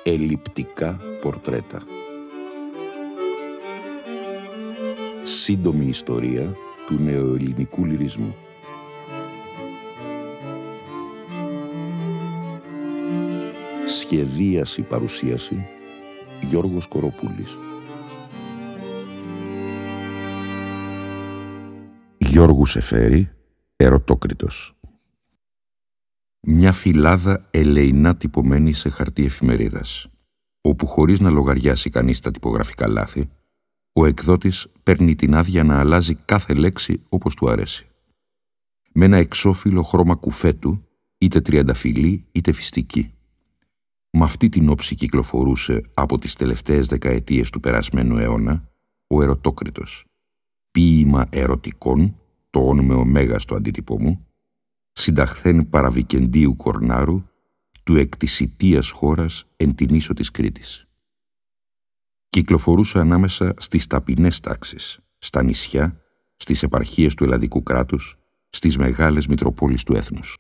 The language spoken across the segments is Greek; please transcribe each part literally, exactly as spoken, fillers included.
Ελλειπτικά πορτρέτα. Σύντομη ιστορία του νεοελληνικού λυρισμού. Σχεδίαση παρουσίαση Γιώργος Κοροπούλης. Γιώργου Σεφέρη, Ερωτόκριτος. Μια φυλάδα ελεεινά τυπωμένη σε χαρτί εφημερίδας, όπου χωρίς να λογαριάσει κανείς τα τυπογραφικά λάθη, ο εκδότης παίρνει την άδεια να αλλάζει κάθε λέξη όπως του αρέσει. Με ένα εξώφυλλο χρώμα κουφέτου, είτε τριανταφυλλή είτε φυστική. Με αυτή την όψη κυκλοφορούσε από τις τελευταίες δεκαετίες του περασμένου αιώνα ο Ερωτόκριτος, ποίημα ερωτικών, το όνομα ωμέγα στο αντίτυπο μου, συνταχθέν παραβικεντίου Κορνάρου, του εκ της Ιτίας χώρας εν την ίσο της Κρήτης. Κυκλοφορούσε ανάμεσα στις ταπεινές τάξεις, στα νησιά, στις επαρχίες του ελλαδικού κράτους, στις μεγάλες μητροπόλεις του έθνους.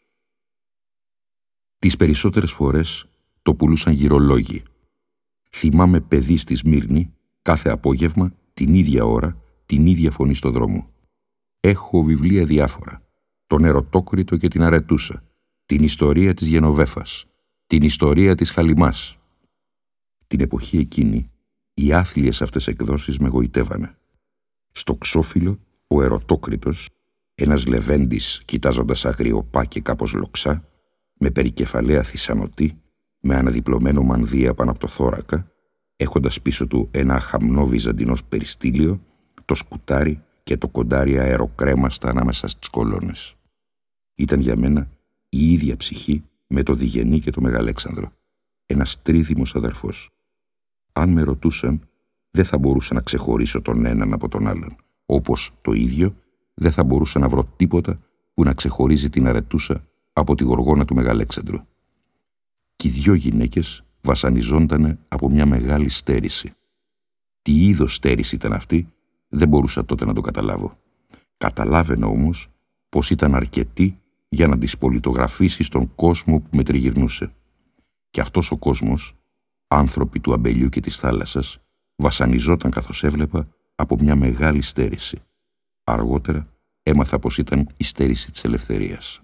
Τις περισσότερες φορές το πουλούσαν γυρολόγοι. Θυμάμαι παιδί στη Σμύρνη, κάθε απόγευμα, την ίδια ώρα, την ίδια φωνή στο δρόμο. Έχω βιβλία διάφορα. Τον Ερωτόκριτο και την Αρετούσα, την ιστορία της Γενοβέφας, την ιστορία της Χαλιμάς. Την εποχή εκείνη, οι άθλιες αυτές εκδόσεις με γοητεύανε. Στο ξόφυλλο, ο Ερωτόκριτος, ένας λεβέντης κοιτάζοντας αγριοπά και κάπως λοξά, με περικεφαλαία θυσανωτή, με αναδιπλωμένο μανδύα πάνω από το θώρακα, έχοντας πίσω του ένα αχαμνό βυζαντινός περιστήλιο, το σκουτάρι και το κοντάρι αεροκρέμαστα ανάμεσα στις κολόνες. Ήταν για μένα η ίδια ψυχή με το Διγενή και το Μεγαλέξανδρο, ένας τρίδημος αδερφός. Αν με ρωτούσαν, δεν θα μπορούσα να ξεχωρίσω τον έναν από τον άλλον, όπως το ίδιο δεν θα μπορούσα να βρω τίποτα που να ξεχωρίζει την Αρετούσα από τη γοργόνα του Μεγαλέξανδρου. Κι οι δυο γυναίκες βασανιζόντανε από μια μεγάλη στέρηση. Τι είδος στέρηση ήταν αυτή, δεν μπορούσα τότε να το καταλάβω. Καταλάβαινα όμως πως ήταν αρκετή για να τις πολιτογραφήσει στον κόσμο που με τριγυρνούσε. Και αυτός ο κόσμος, άνθρωποι του αμπελιού και της θάλασσας, βασανιζόταν καθώς έβλεπα από μια μεγάλη στέρηση. Αργότερα έμαθα πως ήταν η στέρηση της ελευθερίας.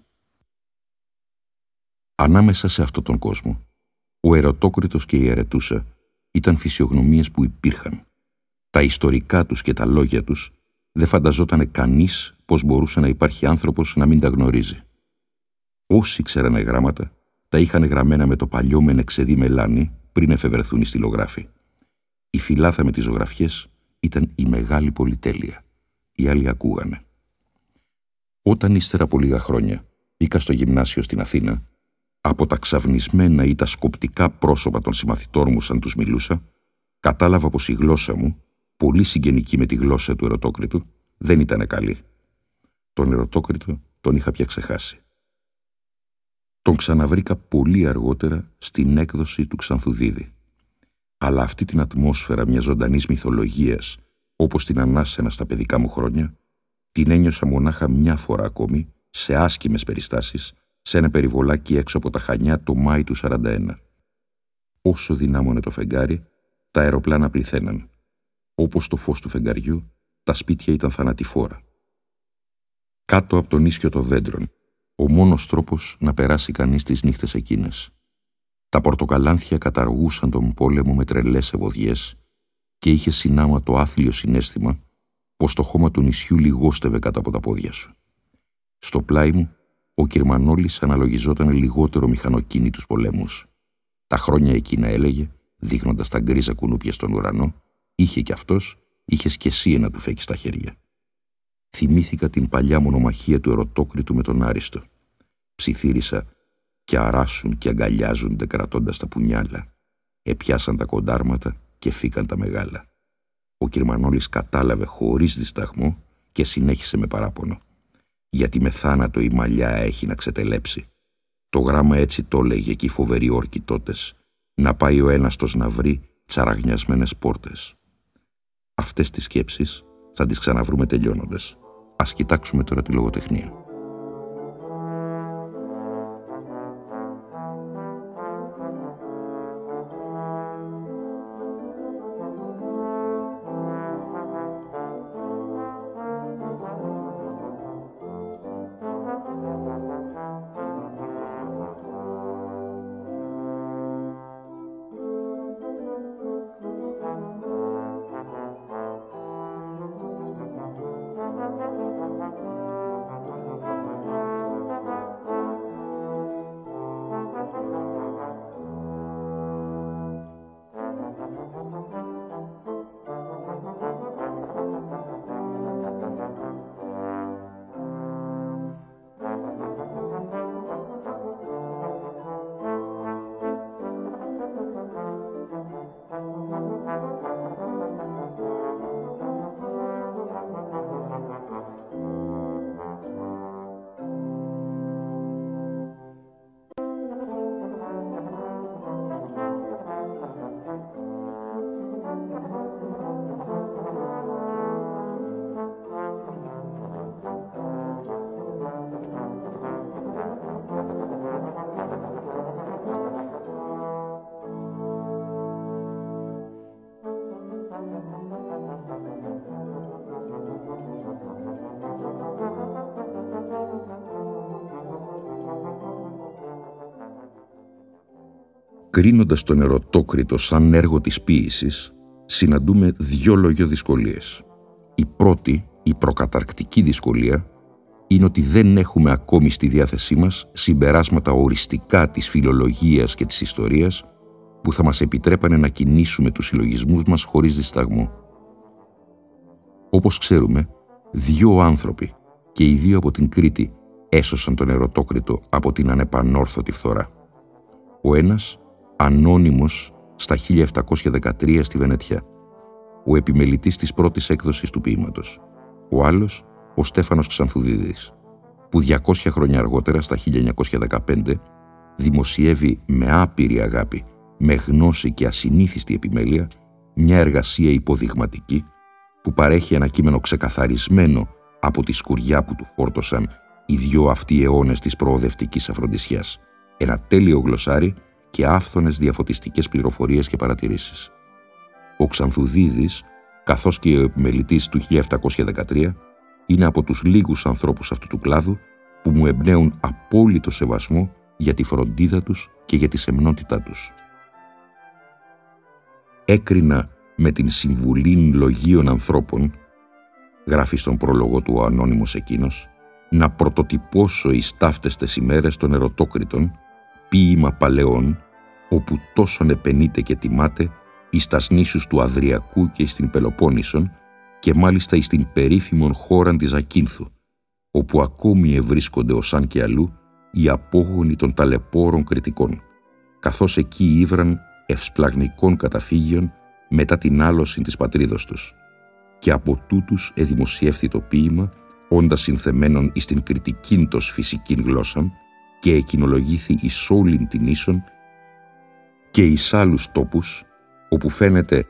Ανάμεσα σε αυτόν τον κόσμο, ο Ερωτόκριτος και η Αρετούσα ήταν φυσιογνωμίες που υπήρχαν. Τα ιστορικά τους και τα λόγια τους δεν φανταζότανε κανείς πως μπορούσε να υπάρχει άνθρωπος να μην τα γνωρίζει. Όσοι ξέρανε γράμματα, τα είχαν γραμμένα με το παλιό μενεξεδί μελάνι πριν εφευρεθούν οι στυλογράφοι. Η φυλάδα με τις ζωγραφιές ήταν η μεγάλη πολυτέλεια. Οι άλλοι ακούγανε. Όταν ύστερα από λίγα χρόνια μπήκα στο γυμνάσιο στην Αθήνα, από τα ξαφνισμένα ή τα σκοπτικά πρόσωπα των συμμαθητών μου σαν τους μιλούσα, κατάλαβα πως η γλώσσα μου, πολύ συγγενική με τη γλώσσα του Ερωτόκριτου, δεν ήταν καλή. Τον Ερωτόκριτο τον είχα πια ξεχάσει. Τον ξαναβρήκα πολύ αργότερα στην έκδοση του Ξανθουδίδη. Αλλά αυτή την ατμόσφαιρα μιας ζωντανής μυθολογίας, όπως την ανάσαινα στα παιδικά μου χρόνια, την ένιωσα μονάχα μια φορά ακόμη, σε άσκημες περιστάσεις, σε ένα περιβολάκι έξω από τα Χανιά το Μάη του σαράντα ένα. Όσο δυνάμωνε το φεγγάρι, τα αεροπλάνα πληθαίναν. Όπως το φως του φεγγαριού, τα σπίτια ήταν θανατηφόρα. Κάτω από τον ίσιο των δέντρων, ο μόνος τρόπος να περάσει κανείς τις νύχτες εκείνες. Τα πορτοκαλάνθια καταργούσαν τον πόλεμο με τρελές ευωδιές και είχε συνάμα το άθλιο συναίσθημα πως το χώμα του νησιού λιγόστευε κάτω από τα πόδια σου. Στο πλάι μου, ο Κυρμανόλης αναλογιζόταν λιγότερο μηχανοκίνητους πολέμους. Τα χρόνια εκείνα, έλεγε, δείχνοντας τα γκρίζα κουνούπια στον ουρανό, είχε κι αυτός, είχες κι εσύ ένα τουφέκι στα χέρια. Θυμήθηκα την παλιά μονομαχία του Ερωτόκριτου με τον Άριστο. Ψιθύρισα και αράσουν και αγκαλιάζονται κρατώντας τα πουνιάλα. Επιάσαν τα κοντάρματα και φύκαν τα μεγάλα. Ο Κυρμανόλης κατάλαβε χωρίς δισταγμό και συνέχισε με παράπονο. Γιατί με θάνατο η μαλλιά έχει να ξετελέψει. Το γράμμα έτσι το έλεγε και οι φοβεροί όρκοι τότες, να πάει ο ένας τος να βρει τσαραγνιασμένες πόρτες. Αυτές τις σκέψεις θα τις ξαναβρούμε τελειώνοντας. Ας κοιτάξουμε τώρα τη λογοτεχνία. Κρίνοντας τον Ερωτόκριτο σαν έργο της ποίησης, συναντούμε δυο λόγια δυσκολίες. Η πρώτη, η προκαταρκτική δυσκολία, είναι ότι δεν έχουμε ακόμη στη διάθεσή μας συμπεράσματα οριστικά της φιλολογίας και της ιστορίας που θα μας επιτρέπανε να κινήσουμε τους συλλογισμούς μας χωρίς δισταγμό. Όπως ξέρουμε, δυο άνθρωποι, και οι δύο από την Κρήτη, έσωσαν τον Ερωτόκριτο από την ανεπανόρθωτη φθορά. Ο ένας, ανώνυμος στα χίλια επτακόσια δεκατρία στη Βενετιά, ο επιμελητής της πρώτης έκδοσης του ποίηματος. Ο άλλος, ο Στέφανος Ξανθουδίδης, που διακόσια χρόνια αργότερα, στα χίλια εννιακόσια δεκαπέντε, δημοσιεύει με άπειρη αγάπη, με γνώση και ασυνήθιστη επιμέλεια, μια εργασία υποδειγματική που παρέχει ένα κείμενο ξεκαθαρισμένο από τη σκουριά που του φόρτωσαν οι δυο αυτοί αιώνες της προοδευτικής αφροντισιάς, ένα τέλειο γλωσσάρι και άφθονες διαφωτιστικές πληροφορίες και παρατηρήσεις. Ο Ξανθουδίδης, καθώς και ο επιμελητής του χίλια επτακόσια δεκατρία, είναι από τους λίγους ανθρώπους αυτού του κλάδου που μου εμπνέουν απόλυτο σεβασμό για τη φροντίδα τους και για τη σεμνότητά τους. Έκρινα με την συμβουλήν λογίων ανθρώπων, γράφει στον πρόλογο του ο ανώνυμος εκείνος, να πρωτοτυπώσω εις ταύτεστες ημέρες των Ερωτόκριτων, ποίημα παλαιών, όπου τόσον επενείται και τιμάται εις τας νήσους του Αδριακού και εις την Πελοπόννησον και μάλιστα εις την περίφημον χώραν της Ακίνθου, όπου ακόμη ευρίσκονται ως αν και αλλού οι απόγονοι των ταλαιπώρων κριτικών, καθώς εκεί ήβραν ευσπλαγνικών καταφύγιων μετά την άλωση της πατρίδος τους, και από τούτους εδημοσιεύθη το ποίημα, όντας συνθεμένον εις την κριτικήν τος φυσικήν γλώσσαν και εκοινολογήθη εις όλην την ίσον και εις άλλους τόπους, όπου φαίνεται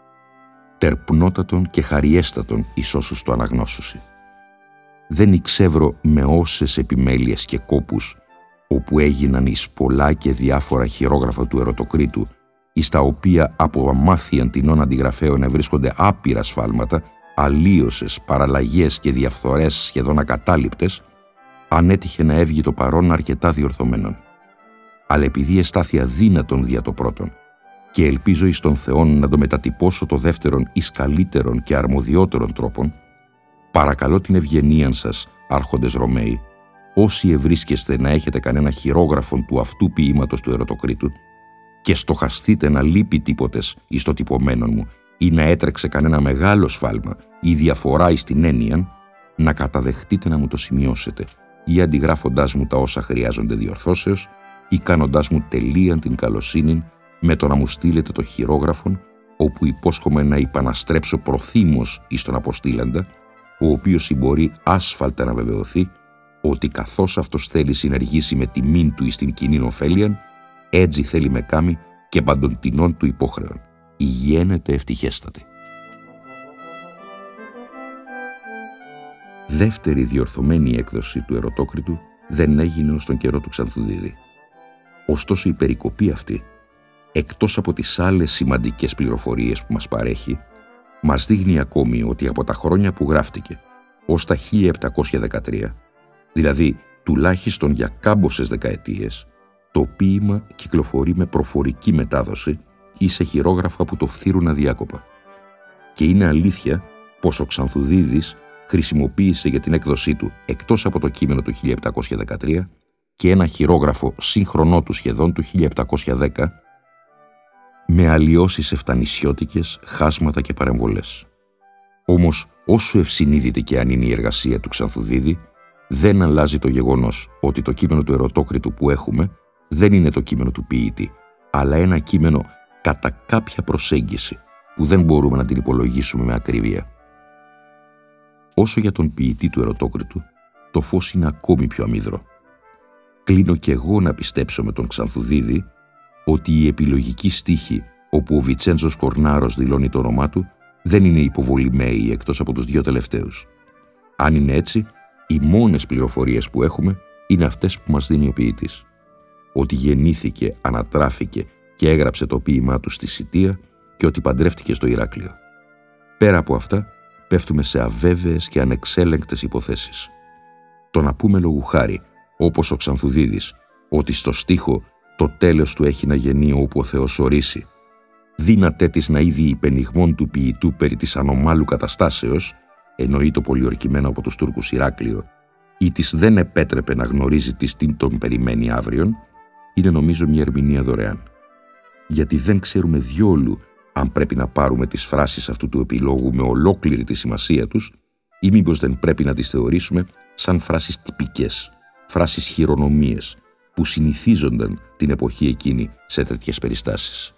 τερπνότατον και χαριέστατον εις όσους το αναγνώσουσι. Δεν εξεύρω με όσες επιμέλειες και κόπους, όπου έγιναν εις πολλά και διάφορα χειρόγραφα του Ερωτοκρίτου, εις τα οποία από αμάθιαν τεινών αντιγραφέων ευρίσκονται άπειρα σφάλματα, αλλίωσες, παραλλαγές και διαφθορές σχεδόν ακατάληπτες, αν έτυχε να έβγει το παρόν αρκετά διορθωμένον. Αλλά επειδή εστάθη αδύνατον δια το πρώτον, και ελπίζω εις τον Θεόν να το μετατυπώσω το δεύτερον εις καλύτερον και αρμοδιότερον τρόπον, παρακαλώ την ευγενίαν σας, άρχοντες Ρωμαίοι, όσοι ευρίσκεστε να έχετε κανένα χειρόγραφον του αυτού ποίηματος του Ερωτοκρίτου και στοχαστείτε να λείπει τίποτες εις το τυπωμένον μου ή να έτρεξε κανένα μεγάλο σφάλμα ή διαφορά εις την έννοια, να καταδεχτείτε να μου το σημειώσετε ή αντιγράφοντάς μου τα όσα χρειάζονται διορθώσεως ή κάνοντάς μου τελείαν την καλοσύνη με το να μου στείλετε το χειρόγραφον, όπου υπόσχομαι να υπαναστρέψω προθύμως εις τον αποστήλαντα, ο οποίος συμπορεί άσφαλτα να βεβαιωθεί ότι καθώς αυτός θέλει συνεργήσει με τιμήν του εις την κοινήν ωφέλιαν, έτσι θέλει με κάμει και παντοντινών του υπόχρεων. Υγιένεται ευτυχέστατη. Δεύτερη διορθωμένη έκδοση του Ερωτόκριτου δεν έγινε ως τον καιρό του Ξανθουδίδη. Ωστόσο η περικοπή αυτή, εκτός από τις άλλες σημαντικές πληροφορίες που μας παρέχει, μας δείχνει ακόμη ότι από τα χρόνια που γράφτηκε ως τα χίλια επτακόσια δεκατρία, δηλαδή τουλάχιστον για κάμποσες δεκαετίες, το ποίημα κυκλοφορεί με προφορική μετάδοση ή σε χειρόγραφα που το φθύρουν αδιάκοπα. Και είναι αλήθεια πως ο Ξανθουδίδης χρησιμοποίησε για την έκδοσή του, εκτός από το κείμενο του χίλια επτακόσια δεκατρία, και ένα χειρόγραφο σύγχρονό του σχεδόν του χίλια επτακόσια δέκα, με αλλοιώσεις εφτανησιώτικες, χάσματα και παρεμβολές. Όμως, όσο ευσυνείδητη και αν είναι η εργασία του Ξανθουδίδη, δεν αλλάζει το γεγονός ότι το κείμενο του Ερωτόκριτου που έχουμε δεν είναι το κείμενο του ποιήτη, αλλά ένα κείμενο κατά κάποια προσέγγιση που δεν μπορούμε να την υπολογίσουμε με ακρίβεια. Όσο για τον ποιητή του Ερωτόκριτου, το φως είναι ακόμη πιο αμύδρο. Κλείνω κι εγώ να πιστέψω με τον Ξανθουδίδη ότι η επιλογική στίχη όπου ο Βιτσέντζος Κορνάρος δηλώνει το όνομά του δεν είναι υποβολημαίοι εκτός από τους δύο τελευταίους. Αν είναι έτσι, οι μόνες πληροφορίες που έχουμε είναι αυτές που μας δίνει ο ποιητής. Ότι γεννήθηκε, ανατράφηκε και έγραψε το ποίημά του στη Σιτία και ότι παντρεύτηκε στο Ηράκλειο. Πέρα από αυτά, πέφτουμε σε αβέβαιες και ανεξέλεγκτες υποθέσεις. Το να πούμε λόγου χάρη, όπως ο Ξανθουδίδης, ότι στο στίχο το τέλος του έχει να γεννεί όπου ο Θεός ορίσει. Δύνατέ της να είδη υπενιγμών του ποιητού περί της ανομάλου καταστάσεως, εννοεί το πολιορκημένο από τους Τούρκους Ηράκλειο, ή της δεν επέτρεπε να γνωρίζει τι την τον περιμένει αύριον, είναι νομίζω μια ερμηνεία δωρεάν. Γιατί δεν ξέρουμε διόλου αν πρέπει να πάρουμε τις φράσεις αυτού του επιλόγου με ολόκληρη τη σημασία τους ή μήπως δεν πρέπει να τις θεωρήσουμε σαν φράσεις τυπικές, φράσεις χειρονομίες που συνηθίζονταν την εποχή εκείνη σε τέτοιες περιστάσεις.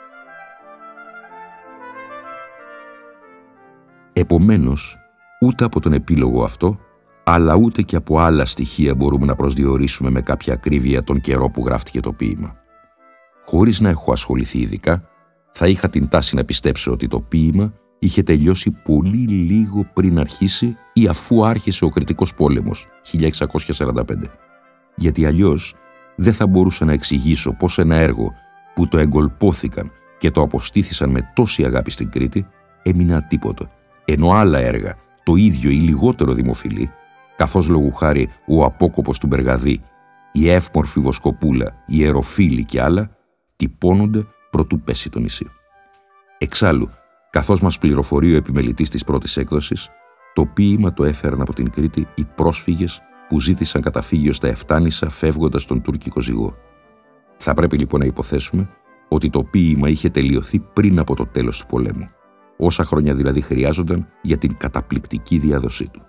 Επομένως, ούτε από τον επίλογο αυτό, αλλά ούτε και από άλλα στοιχεία μπορούμε να προσδιορίσουμε με κάποια ακρίβεια τον καιρό που γράφτηκε το ποίημα. Χωρίς να έχω ασχοληθεί ειδικά, θα είχα την τάση να πιστέψω ότι το ποίημα είχε τελειώσει πολύ λίγο πριν αρχίσει ή αφού άρχισε ο Κρητικός Πόλεμος, χίλια εξακόσια σαράντα πέντε. Γιατί αλλιώς δεν θα μπορούσα να εξηγήσω πως ένα έργο που το εγκολπώθηκαν και το αποστήθησαν με τόση αγάπη στην Κρήτη έμεινε ατύπωτο, ενώ άλλα έργα, το ίδιο ή λιγότερο δημοφιλή, καθώς λόγου χάρη ο Απόκοπος του Μπεργαδί, η Εύπορφη Βοσκοπούλα, η Εροφίλη και άλλα, τυπώνονται προτού πέσει το νησί. Εξάλλου, καθώς μας πληροφορεί ο επιμελητής της πρώτης έκδοσης, το ποίημα το έφεραν από την Κρήτη οι πρόσφυγες που ζήτησαν καταφύγιο στα Εφτάνησα φεύγοντας τον τουρκικό ζυγό. Θα πρέπει λοιπόν να υποθέσουμε ότι το ποίημα είχε τελειωθεί πριν από το τέλος του πολέμου, όσα χρόνια δηλαδή χρειάζονταν για την καταπληκτική διάδοσή του.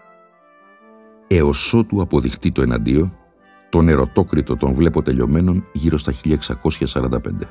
Έως ότου αποδειχτεί το εναντίο, τον Ερωτόκριτο τον βλέπω τελειωμένον γύρω στα χίλια εξακόσια σαράντα πέντε.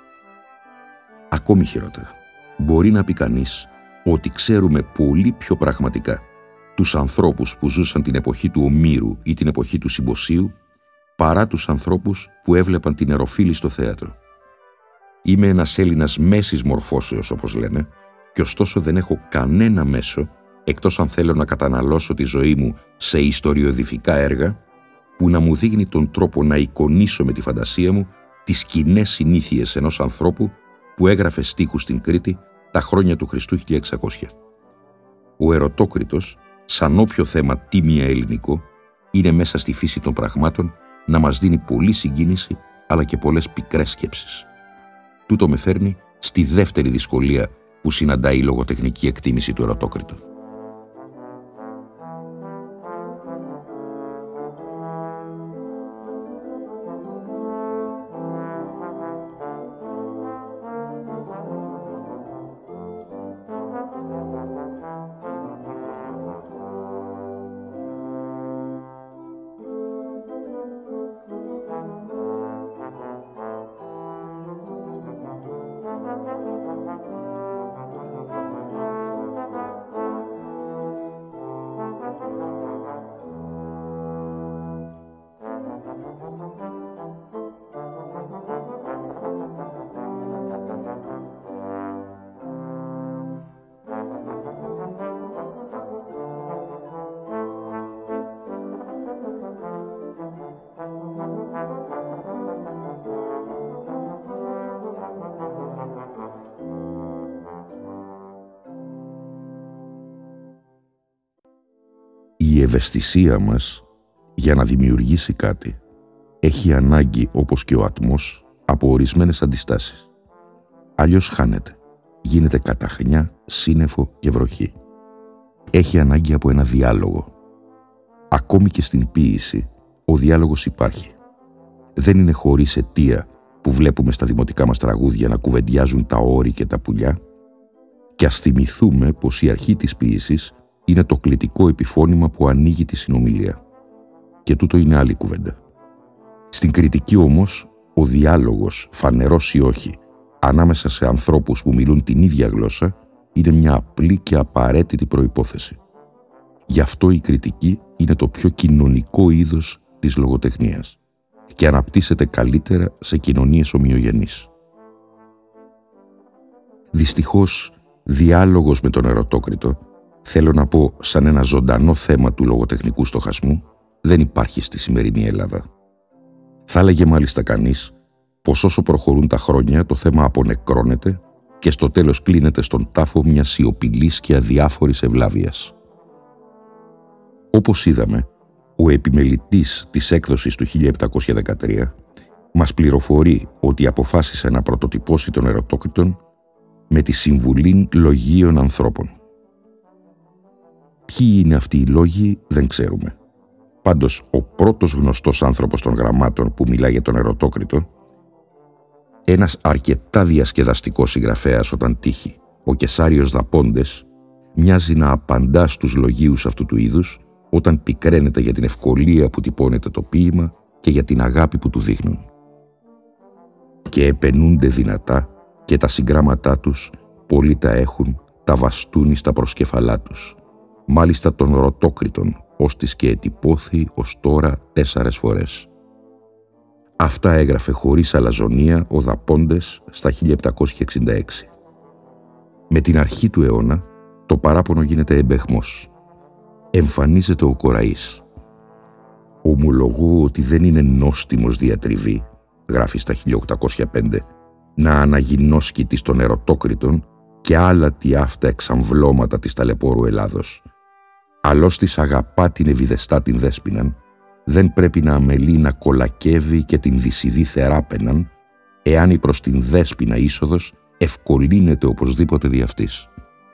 Ακόμη χειρότερα, μπορεί να πει κανείς ότι ξέρουμε πολύ πιο πραγματικά τους ανθρώπους που ζούσαν την εποχή του Ομήρου ή την εποχή του Συμποσίου, παρά τους ανθρώπους που έβλεπαν την Εροφίλη στο θέατρο. Είμαι ένας Έλληνας μέσης μορφώσεως, όπως λένε, και ωστόσο δεν έχω κανένα μέσο, εκτός αν θέλω να καταναλώσω τη ζωή μου σε ιστοριοδηφικά έργα, που να μου δείχνει τον τρόπο να εικονίσω με τη φαντασία μου τις κοινές συνήθειες ενός ανθρώπου που έγραφε στίχους στην Κρήτη τα χρόνια του Χριστού χίλια εξακόσια. Ο Ερωτόκριτος, σαν όποιο θέμα τίμια ελληνικό, είναι μέσα στη φύση των πραγμάτων να μας δίνει πολλή συγκίνηση αλλά και πολλές πικρές σκέψεις. Τούτο με φέρνει στη δεύτερη δυσκολία που συναντάει η λογοτεχνική εκτίμηση του Ερωτόκριτου. Η ευαισθησία μας για να δημιουργήσει κάτι έχει ανάγκη, όπως και ο ατμός, από ορισμένες αντιστάσεις. Αλλιώς χάνεται, γίνεται καταχνιά, σύννεφο και βροχή. Έχει ανάγκη από ένα διάλογο. Ακόμη και στην ποίηση, ο διάλογος υπάρχει. Δεν είναι χωρίς αιτία που βλέπουμε στα δημοτικά μας τραγούδια να κουβεντιάζουν τα όρη και τα πουλιά, και ας θυμηθούμε πως η αρχή της ποίησης είναι το κλητικό επιφώνημα που ανοίγει τη συνομιλία. Και τούτο είναι άλλη κουβέντα. Στην κριτική όμως, ο διάλογος, φανερός ή όχι, ανάμεσα σε ανθρώπους που μιλούν την ίδια γλώσσα, είναι μια απλή και απαραίτητη προϋπόθεση. Γι' αυτό η κριτική είναι το πιο κοινωνικό είδος της λογοτεχνίας και αναπτύσσεται καλύτερα σε κοινωνίες ομοιογενείς. Δυστυχώς, διάλογος με τον Ερωτόκριτο, θέλω να πω σαν ένα ζωντανό θέμα του λογοτεχνικού στοχασμού, δεν υπάρχει στη σημερινή Ελλάδα. Θα έλεγε μάλιστα κανείς πως όσο προχωρούν τα χρόνια το θέμα απονεκρώνεται και στο τέλος κλείνεται στον τάφο μιας σιωπηλής και αδιάφορης ευλάβειας. Όπως είδαμε, ο επιμελητής της έκδοσης του χίλια επτακόσια δεκατρία μας πληροφορεί ότι αποφάσισε να πρωτοτυπώσει τον Ερωτόκριτον με τη συμβουλή λογίων ανθρώπων. Ποιοι είναι αυτοί οι λόγοι δεν ξέρουμε. Πάντως, ο πρώτος γνωστός άνθρωπος των γραμμάτων που μιλάει για τον Ερωτόκριτο, ένας αρκετά διασκεδαστικός συγγραφέας όταν τύχει, ο Κεσάριος Δαπόντες, μοιάζει να απαντά στους λογίους αυτού του είδους όταν πικραίνεται για την ευκολία που τυπώνεται το ποίημα και για την αγάπη που του δείχνουν. Και επενούνται δυνατά και τα συγκράματά τους πολλοί τα έχουν, τα βαστούνι στα προσκεφαλά τους. Μάλιστα των Ρωτόκριτων, ώστις και ετυπώθη ως τώρα τέσσερες φορές. Αυτά έγραφε χωρίς αλαζονία ο Δαπόντες στα χίλια επτακόσια εξήντα έξι. Με την αρχή του αιώνα, το παράπονο γίνεται εμπεχμός. Εμφανίζεται ο Κοραής. «Ομολογώ ότι δεν είναι νόστιμος διατριβή», γράφει στα χίλια οκτακόσια πέντε, «να αναγινώσκει των Ερωτόκριτων και άλλα τι αυτά εξαμβλώματα της ταλαιπώρου Ελλάδος. Αλλώς της αγαπά την ευηδεστά την δέσποιναν, δεν πρέπει να αμελεί να κολακεύει και την δυσιδή θεράπαιναν, εάν η προς την δέσποινα είσοδος ευκολύνεται οπωσδήποτε δι' αυτής».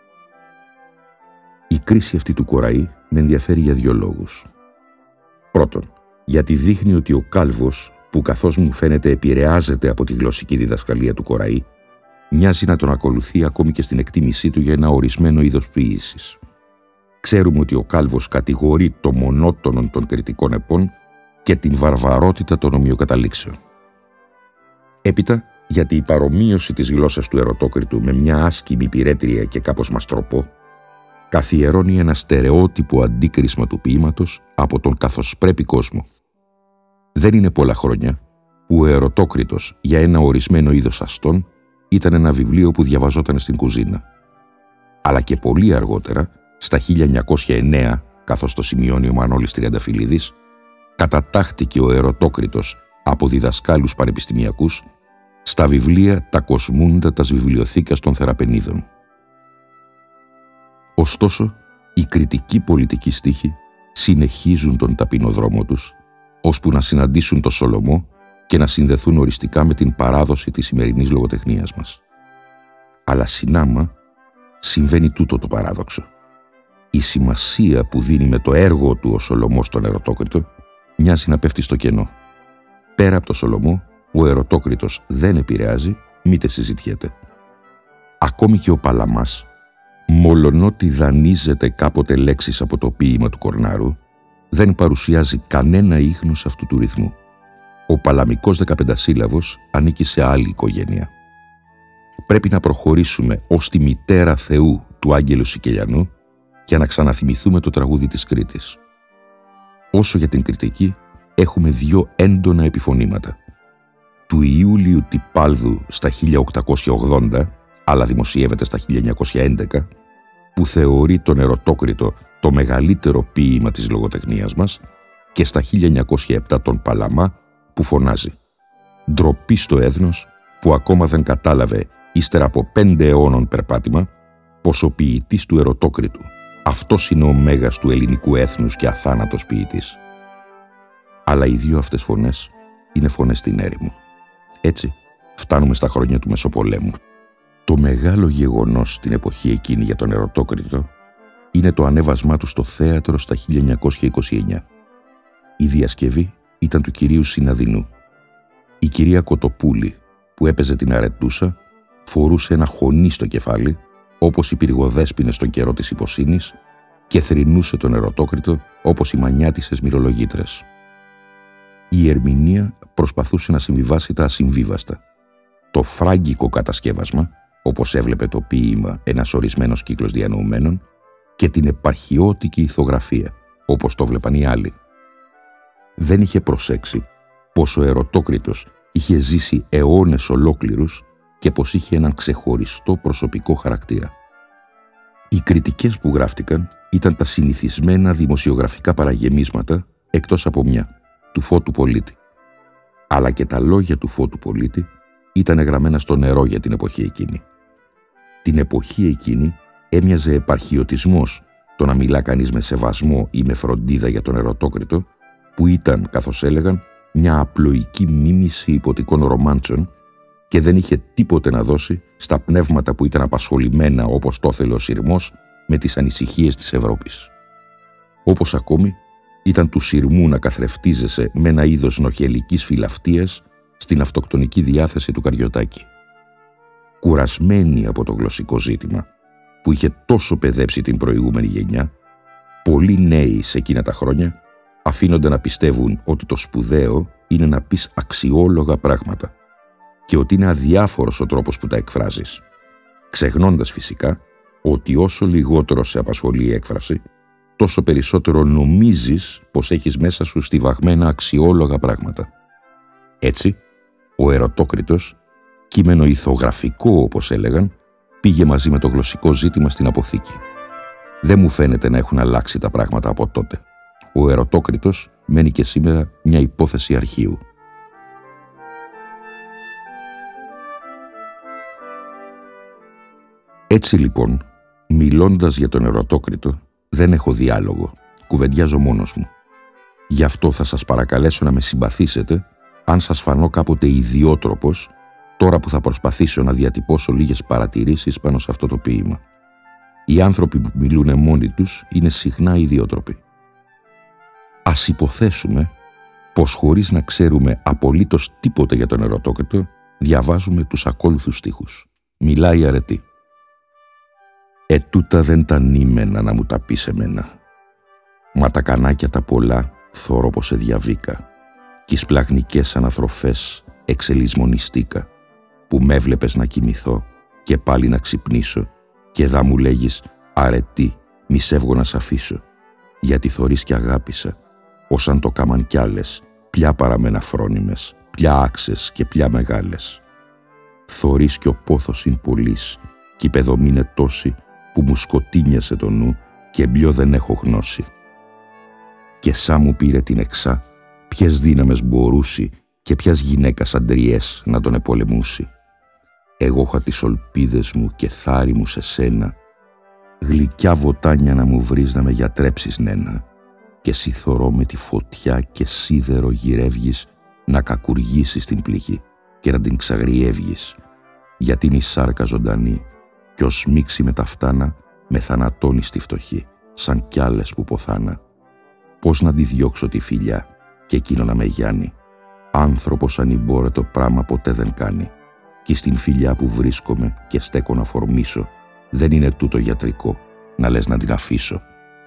Η κρίση αυτή του Κοραή με ενδιαφέρει για δύο λόγους. Πρώτον, γιατί δείχνει ότι ο Κάλβος, που καθώς μου φαίνεται επηρεάζεται από τη γλωσσική διδασκαλία του Κοραή, μοιάζει να τον ακολουθεί ακόμη και στην εκτίμησή του για ένα ορισμένο είδος ποίησης. Ξέρουμε ότι ο Κάλβος κατηγορεί το μονότονον των κριτικών επών και την βαρβαρότητα των ομοιοκαταλήξεων. Έπειτα, γιατί η παρομοίωση της γλώσσας του Ερωτόκριτου με μια άσκημη πυρέτρια και κάπως μαστροπό καθιερώνει ένα στερεότυπο αντίκρισμα του ποίηματος από τον καθώς πρέπει κόσμο. Δεν είναι πολλά χρόνια που ο Ερωτόκριτος για ένα ορισμένο είδος αστών ήταν ένα βιβλίο που διαβαζόταν στην κουζίνα. Αλλά και πολύ αργότερα, στα χίλια εννιακόσια εννέα, καθώς το σημειώνει ο Μανώλης Τριανταφυλλίδης, κατατάχθηκε ο Ερωτόκριτος από διδασκάλους πανεπιστημιακούς στα βιβλία «Τα κοσμούντα τας βιβλιοθήκας των Θεραπενίδων». Ωστόσο, οι κριτικοί πολιτικοί στίχοι συνεχίζουν τον ταπεινό δρόμο τους, ώσπου να συναντήσουν το Σολομό και να συνδεθούν οριστικά με την παράδοση της σημερινής λογοτεχνίας μας. Αλλά συνάμα συμβαίνει τούτο το παράδοξο. Η σημασία που δίνει με το έργο του ο Σολομός στον Ερωτόκριτο μοιάζει να πέφτει στο κενό. Πέρα από το Σολομό, ο Ερωτόκριτος δεν επηρεάζει, μήτε συζητιέται. Ακόμη και ο Παλαμάς, μολονότι δανείζεται κάποτε λέξεις από το ποίημα του Κορνάρου, δεν παρουσιάζει κανένα ίχνος αυτού του ρυθμού. Ο παλαμικός δεκαπεντασύλλαβος ανήκει σε άλλη οικογένεια. Πρέπει να προχωρήσουμε ως τη μητέρα Θεού του Άγγελου Σικελιανού για να ξαναθυμηθούμε το τραγούδι της Κρήτης. Όσο για την κριτική, έχουμε δύο έντονα επιφωνήματα. Του Ιούλιου Τυπάλδου στα χίλια οκτακόσια ογδόντα, αλλά δημοσιεύεται στα χίλια εννιακόσια έντεκα, που θεωρεί τον Ερωτόκριτο το μεγαλύτερο ποίημα της λογοτεχνίας μας, και στα χίλια εννιακόσια επτά τον Παλαμά, που φωνάζει «Ντροπή στο έθνος που ακόμα δεν κατάλαβε, ύστερα από πέντε αιώνων περπάτημα, πως ο ποιητής του Ερωτόκριτου, αυτός είναι ο μέγας του ελληνικού έθνους και αθάνατος ποιητής». Αλλά οι δύο αυτές φωνές είναι φωνές στην έρημο. Έτσι, φτάνουμε στα χρόνια του Μεσοπολέμου. Το μεγάλο γεγονός στην εποχή εκείνη για τον Ερωτόκριτο είναι το ανέβασμά του στο θέατρο στα χίλια εννιακόσια είκοσι εννέα. Η διασκευή ήταν του κυρίου Συναδεινού. Η κυρία Κοτοπούλη, που έπαιζε την Αρετούσα, φορούσε ένα χωνί στο κεφάλι, όπως οι πυργοδέσποινες στον καιρό της Υποσύνης, και θρηνούσε τον Ερωτόκριτο όπως οι μανιάτισσες μυρολογήτρες. Η ερμηνεία προσπαθούσε να συμβιβάσει τα ασυμβίβαστα. Το φράγκικο κατασκεύασμα, όπως έβλεπε το ποίημα ένας ορισμένος κύκλος διανοουμένων, και την επαρχιώτικη ηθογραφία, όπως το βλέπαν οι άλλοι. Δεν είχε προσέξει πως ο Ερωτόκριτος είχε ζήσει αιώνες ολόκληρους και πως είχε έναν ξεχωριστό προσωπικό χαρακτήρα. Οι κριτικές που γράφτηκαν ήταν τα συνηθισμένα δημοσιογραφικά παραγεμίσματα, εκτός από μια, του Φώτου Πολίτη. Αλλά και τα λόγια του Φώτου Πολίτη ήταν γραμμένα στο νερό για την εποχή εκείνη. Την εποχή εκείνη έμοιαζε επαρχιωτισμός το να μιλά κανείς με σεβασμό ή με φροντίδα για τον Ερωτόκριτο, που ήταν, καθώς έλεγαν, μια απλοϊκή μίμηση υποτικών ρομάντσων και δεν είχε τίποτε να δώσει στα πνεύματα που ήταν απασχολημένα, όπως το ήθελε ο σειρμός, με τις ανησυχίες της Ευρώπης. Όπως ακόμη ήταν του σειρμού να καθρεφτίζεσαι με ένα είδος νοχελικής φιλαυτίας στην αυτοκτονική διάθεση του Καριωτάκη. Κουρασμένοι από το γλωσσικό ζήτημα που είχε τόσο παιδέψει την προηγούμενη γενιά, πολλοί νέοι σε εκείνα τα χρόνια αφήνονται να πιστεύουν ότι το σπουδαίο είναι να πεις αξιόλογα πράγματα και ότι είναι αδιάφορος ο τρόπος που τα εκφράζεις, ξεχνώντας φυσικά ότι όσο λιγότερο σε απασχολεί η έκφραση, τόσο περισσότερο νομίζεις πως έχεις μέσα σου στιβαγμένα αξιόλογα πράγματα. Έτσι, ο Ερωτόκριτος, κείμενο ηθογραφικό όπως έλεγαν, πήγε μαζί με το γλωσσικό ζήτημα στην αποθήκη. Δεν μου φαίνεται να έχουν αλλάξει τα πράγματα από τότε. Ο Ερωτόκριτος μένει και σήμερα μια υπόθεση αρχείου. Έτσι λοιπόν, μιλώντας για τον Ερωτόκριτο, δεν έχω διάλογο, κουβεντιάζω μόνος μου. Γι' αυτό θα σας παρακαλέσω να με συμπαθήσετε αν σας φανώ κάποτε ιδιότροπος, τώρα που θα προσπαθήσω να διατυπώσω λίγες παρατηρήσεις πάνω σε αυτό το ποίημα. Οι άνθρωποι που μιλούν μόνοι τους είναι συχνά ιδιότροποι. Ας υποθέσουμε πως χωρίς να ξέρουμε απολύτως τίποτε για τον Ερωτόκριτο, διαβάζουμε τους ακόλουθους στίχους. Μιλάει η αρετή. «Ετούτα δεν τα νήμενα να μου τα πεις εμένα. Μα τα κανάκια τα πολλά θωρώ πως σε διαβήκα κι εις πλαγνικές αναθροφές εξελισμονιστήκα που με έβλεπες να κοιμηθώ και πάλι να ξυπνήσω και δα μου λέγεις αρετή μη σεύγω να σ' αφήσω γιατί θωρείς κι αγάπησα όσαν το κάμαν κι άλλες πια παραμένα φρόνιμες, πια άξες και πια μεγάλες. Θωρείς κι ο πόθος είναι πολύς κι η παιδομή είναι τόση που μου σκοτίνιασε το νου και μπλιό δεν έχω γνώση. Και σαν μου πήρε την εξά, ποιες δύναμες μπορούσι και ποιας γυναίκας αντριές να τον επολεμούσει. Εγώ είχα τις ολπίδες μου και θάρι μου σε σένα, γλυκιά βοτάνια να μου βρεις να με γιατρέψεις νένα, και εσύ θωρώ με τη φωτιά και σίδερο γυρεύγεις να κακουργήσεις την πληγή και να την ξαγριεύγεις, γιατί είναι η σάρκα ζωντανή κι ως μίξει με τα φτάνα με θανατώνει στη φτωχή, σαν κι άλλες που ποθάνα. Πώς να τη διώξω τη φιλιά και εκείνο να με γιάνει. Άνθρωπος ανυμπόρετο πράμα ποτέ δεν κάνει κι στην φιλιά που βρίσκομαι και στέκω να φορμήσω δεν είναι τούτο γιατρικό να λες να την αφήσω.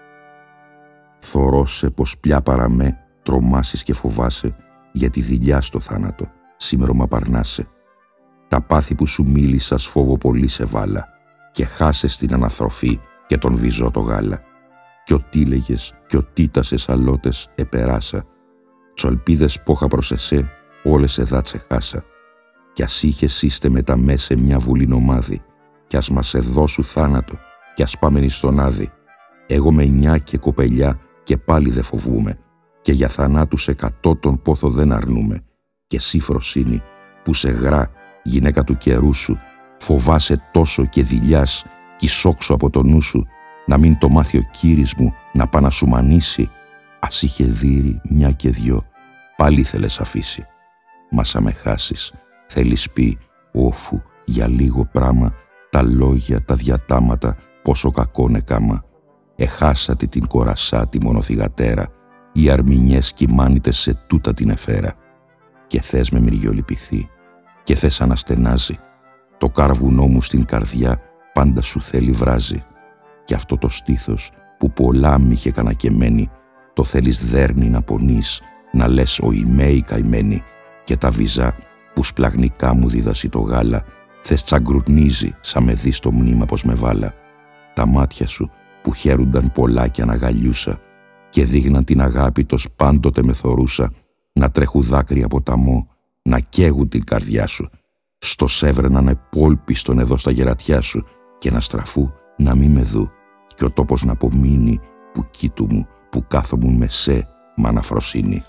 Θωρώσε πως πια παραμέ τρομάσεις και φοβάσαι για τη δειλιά στο θάνατο σήμερα μ' απαρνάσαι. Τα πάθη που σου μίλησα σφόβο πολύ σε βάλα και χάσες την αναθροφή και τον βυζό το γάλα. Κι ο τίλεγες κι ο τίτασες αλότες επεράσα, τσολπίδες πόχα προς εσέ όλες εδά τσεχάσα. Κι ας είχες είστε με τα μέσα μια βουλή νομάδι, κι ας μας εδώσου θάνατο, κι ας πάμε στον άδει. Εγώ με νιά και κοπελιά και πάλι δε φοβούμε, και για θανάτους εκατό τον πόθο δεν αρνούμε. Και εσύ φροσύνη που σε γρά γυναίκα του καιρού σου, φοβάσαι τόσο και δειλιάς κι σόξω από το νου σου, να μην το μάθει ο κύρις μου να πά να σου μανίσει. Ας είχε δύρει μια και δυο, πάλι θέλες αφήσει. Μα σαν με χάσεις, θέλεις πει, όφου, για λίγο πράμα, τα λόγια, τα διατάματα, πόσο κακόνε κάμα. Εχάσατε την κορασά τη μονοθυγατέρα, οι αρμηνιές κυμάνιτες σε τούτα την εφέρα. Και θες με μυριολυπηθεί, και θες αναστενάζει, το κάρβουνό μου στην καρδιά πάντα σου θέλει βράζει. Κι αυτό το στήθος που πολλά μ' είχε κανακεμένη, το θέλεις δέρνει να πονείς, να λες ο ημέη καημένη, και τα βυζά που σπλαγνικά μου δίδασι το γάλα, θες τσαγκρουνίζει σαν με δεις το μνήμα πως με βάλα. Τα μάτια σου που χαίρουνταν πολλά κι αναγαλιούσα και δείχναν την αγάπη τος πάντοτε με θωρούσα, να τρέχουν δάκρυα από ταμό, να καίγουν την καρδιά σου, στο σέβρεναν επόλπιστον εδώ στα γερατιά σου και να στραφού να μη με δου κι ο τόπος να απομείνει που κοίτου μου, που κάθομουν με σε μάνα φροσύνη.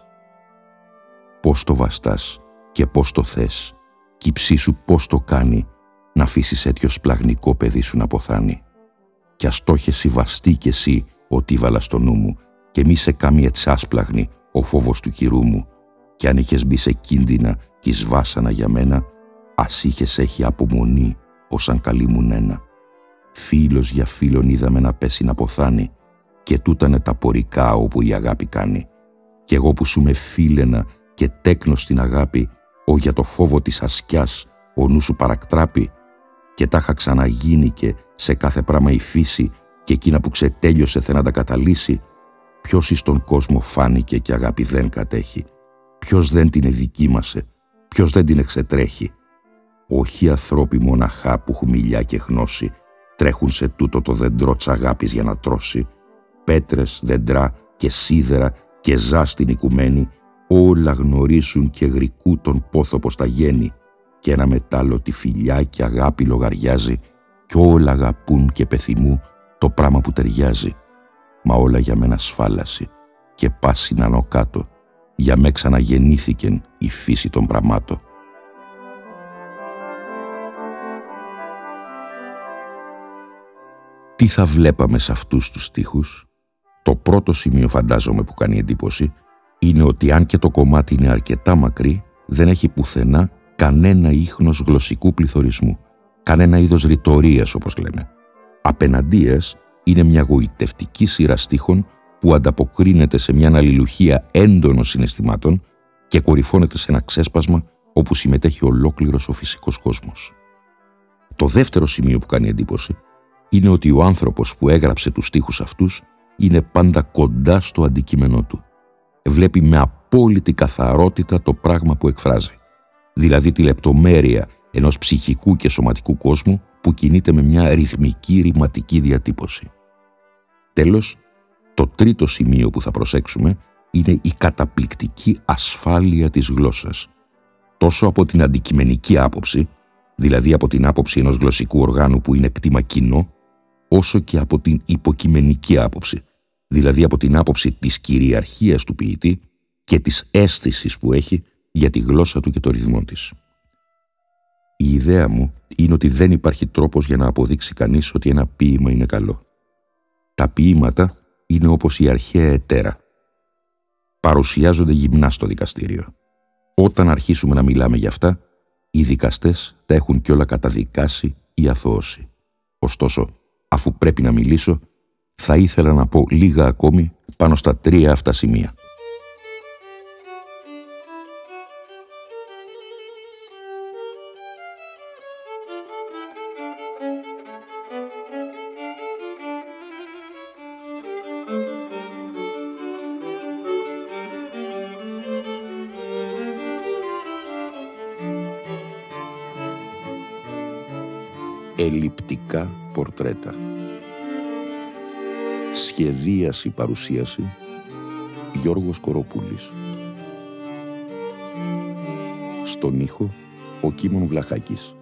Πώς το βαστάς και πώς το θες κι η ψή σου πώς το κάνει να αφήσεις έτοιο σπλαγνικό παιδί σου να ποθάνει. Κι ας το έχεις συμβαστεί κι εσύ ότι βάλα στο νου μου και μη σε κάμει έτσι άσπλαγνη ο φόβος του κυρού μου. Κι αν είχες μπει σε κίνδυνα κι βάσανα για μένα, ας είχες έχει απομονή ως αν καλή μου νένα. Φίλος για φίλον είδαμε να πέσει να ποθάνει, και τούτανε τα πορικά όπου η αγάπη κάνει. Κι εγώ που σου με φίλενα και τέκνο στην αγάπη, ο για το φόβο της ασκιάς ο νου σου παρακτράπει, και τα είχα ξαναγίνει και σε κάθε πράμα η φύση, και εκείνα που ξετέλειωσε θε να τα καταλύσει, ποιος εις τον κόσμο φάνηκε και αγάπη δεν κατέχει, ποιος δεν την εδικήμασε, ποιος δεν την εξετρέχει. Όχι ανθρώποι μοναχά που έχουν μιλιά και γνώση, τρέχουν σε τούτο το δέντρο της αγάπης για να τρώσει. Πέτρες, δέντρα και σίδερα και ζά στην οικουμένη, όλα γνωρίζουν και γρικού τον πόθο πως τα γέννη, και ένα μετάλλο τη φιλιά και αγάπη λογαριάζει, κι όλα αγαπούν και πεθυμού το πράμα που ταιριάζει. Μα όλα για μένα σφάλαση και πάσιν άνω κάτω, για με ξαναγεννήθηκεν η φύση των πραμάτων. Τι θα βλέπαμε σε αυτούς τους στίχους? Το πρώτο σημείο, φαντάζομαι, που κάνει εντύπωση είναι ότι αν και το κομμάτι είναι αρκετά μακρύ, δεν έχει πουθενά κανένα ίχνος γλωσσικού πληθωρισμού, κανένα είδος ρητορίας όπως λέμε. Απέναντίας είναι μια γοητευτική σειρά στίχων που ανταποκρίνεται σε μια αλληλουχία έντονων συναισθημάτων και κορυφώνεται σε ένα ξέσπασμα όπου συμμετέχει ολόκληρος ο φυσικός κόσμος. Το δεύτερο σημείο που κάνει εντύπωση είναι ότι ο άνθρωπος που έγραψε τους στίχους αυτούς είναι πάντα κοντά στο αντικείμενό του. Βλέπει με απόλυτη καθαρότητα το πράγμα που εκφράζει, δηλαδή τη λεπτομέρεια ενός ψυχικού και σωματικού κόσμου που κινείται με μια ρυθμική ρηματική διατύπωση. Τέλος, το τρίτο σημείο που θα προσέξουμε είναι η καταπληκτική ασφάλεια της γλώσσας. Τόσο από την αντικειμενική άποψη, δηλαδή από την άποψη ενός γλωσσικού οργάνου που είναι κτήμα κοινό, όσο και από την υποκειμενική άποψη, δηλαδή από την άποψη της κυριαρχίας του ποιητή και της αίσθησης που έχει για τη γλώσσα του και το ρυθμό της. Η ιδέα μου είναι ότι δεν υπάρχει τρόπος για να αποδείξει κανείς ότι ένα ποίημα είναι καλό. Τα ποίηματα είναι όπως η αρχαία ετέρα. Παρουσιάζονται γυμνά στο δικαστήριο. Όταν αρχίσουμε να μιλάμε για αυτά, οι δικαστές τα έχουν κιόλα καταδικάσει ή αθωώσει. Ωστόσο, αφού πρέπει να μιλήσω, θα ήθελα να πω λίγα ακόμη πάνω στα τρία αυτά σημεία. Ελλειπτικά πορτρέτα. Σχεδίαση παρουσίαση Γιώργος Κοροπούλης. Στον ήχο ο Κίμων Βλαχάκης.